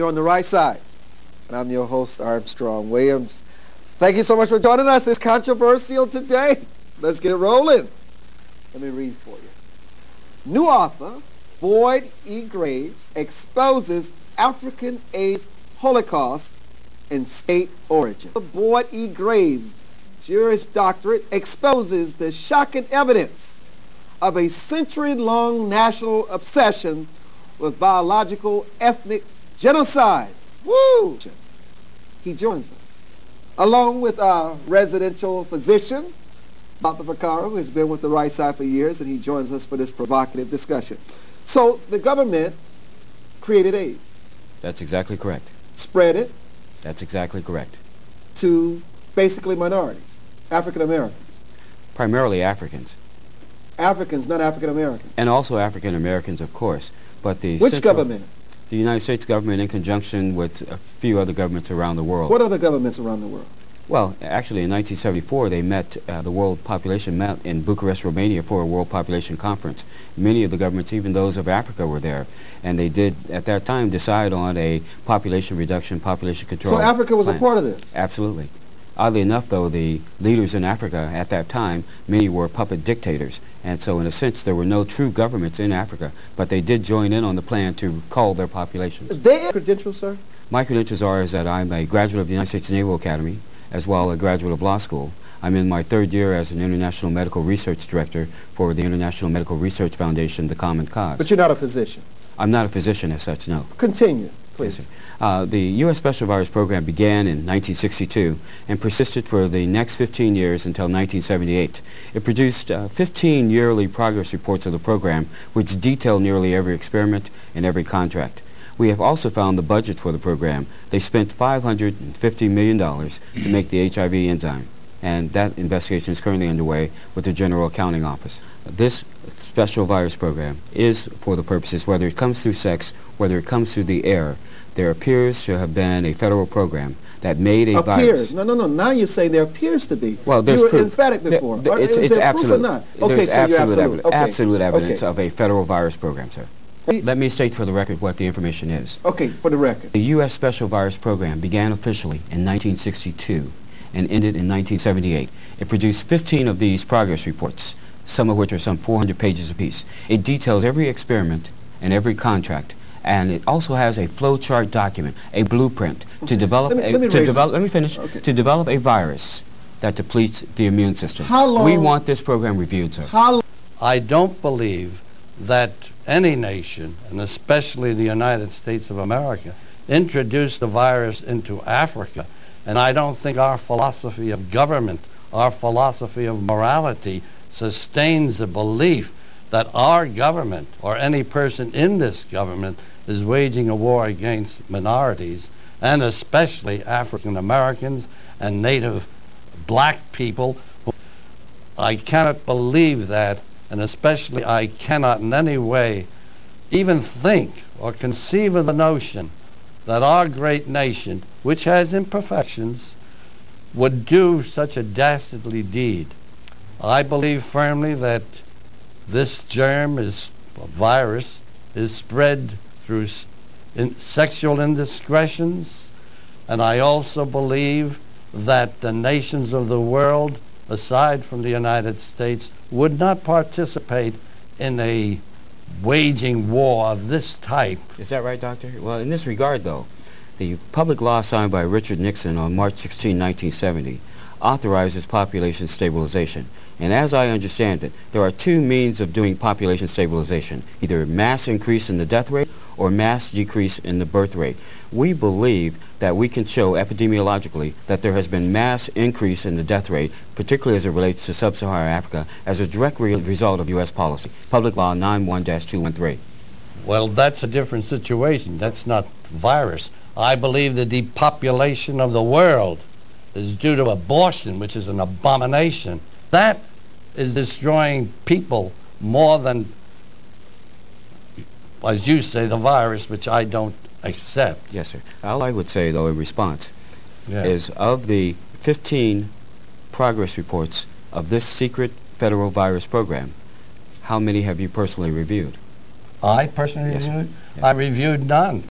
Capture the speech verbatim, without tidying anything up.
You're on the right side. And I'm your host, Armstrong Williams. Thank you so much for joining us. It's controversial today. Let's get it rolling. Let me read for you. New author, Boyd E. Graves, exposes African AIDS Holocaust and state origin. Boyd E. Graves, Juris Doctorate, exposes the shocking evidence of a century-long national obsession with biological ethnic genocide. Woo! He joins us, along with our residential physician, Doctor Vaccaro, who has been with the right side for years, and he joins us for this provocative discussion. So the government created AIDS. That's exactly correct. Spread it. That's exactly correct. To basically minorities, African Americans. Primarily Africans. Africans, not African Americans. And also African Americans, of course. But the Which central, government? The United States government, in conjunction with a few other governments around the world. What other governments around the world? Well, actually, in nineteen seventy-four, they met, uh, the world population met in Bucharest, Romania for a world population conference. Many of the governments, even those of Africa, were there. And they did, at that time, decide on a population reduction, population control So Africa was plan. a part of this? Absolutely. Oddly enough, though, the leaders in Africa at that time, many were puppet dictators. And so, in a sense, there were no true governments in Africa. But they did join in on the plan to cull their populations. Their credentials, sir? My credentials are is that I'm a graduate of the United States Naval Academy, as well as a graduate of law school. I'm in my third year as an International Medical Research Director for the International Medical Research Foundation, the Common Cause. But you're not a physician? I'm not a physician as such, no. Continue, please. Yes, uh, the U S Special Virus Program began in nineteen sixty-two and persisted for the next fifteen years until nineteen seventy-eight. It produced uh, fifteen yearly progress reports of the program, which detail nearly every experiment and every contract. We have also found the budget for the program. They spent five hundred fifty million dollars to make the H I V enzyme, and that investigation is currently underway with the General Accounting Office. This special virus program is for the purposes, whether it comes through sex, whether it comes through the air, there appears to have been a federal program that made a appears. virus. No, no, no. Now you're saying there appears to be. Well, there's you were proof. emphatic before. There, There, it's is it's there absolute. proof or not? Okay, There's so absolute, you're absolute. evidence, Okay. absolute evidence okay. of a federal virus program, sir. Let me state for the record what the information is. Okay, for the record. The U S Special Virus Program began officially in nineteen sixty-two and ended in nineteen seventy-eight. It produced fifteen of these progress reports, some of which are some four hundred pages apiece. It details every experiment and every contract, and it also has a flowchart document, a blueprint okay. to develop let me, a let me to raise develop. it. Let me finish. Okay. To develop a virus that depletes the immune system. How long? We want this program reviewed, sir. How long? I don't believe that any nation, and especially the United States of America, introduced the virus into Africa. And I don't think our philosophy of government, our philosophy of morality, sustains the belief that our government, or any person in this government, is waging a war against minorities, and especially African Americans and native black people. I cannot believe that, and especially I cannot in any way even think or conceive of the notion that our great nation, which has imperfections, would do such a dastardly deed. I believe firmly that this germ, is a virus, is spread through s in sexual indiscretions, and I also believe that the nations of the world, aside from the United States, would not participate in a waging war of this type. Is that right, Doctor? Well, in this regard, though, the public law signed by Richard Nixon on March sixteenth, nineteen seventy, authorizes population stabilization. And as I understand it, there are two means of doing population stabilization, either mass increase in the death rate or mass decrease in the birth rate. We believe that we can show epidemiologically that there has been mass increase in the death rate, particularly as it relates to sub-Saharan Africa, as a direct re result of U S policy. Public Law nine one dash two one three. Well, that's a different situation. That's not virus. I believe the depopulation of the world is due to abortion, which is an abomination. That is destroying people more than, as you say, the virus, which I don't accept. Yes, sir. All I would say, though, in response, Yeah. is of the fifteen progress reports of this secret federal virus program, how many have you personally reviewed? I personally Yes, sir. reviewed? Yes, I sir. reviewed none.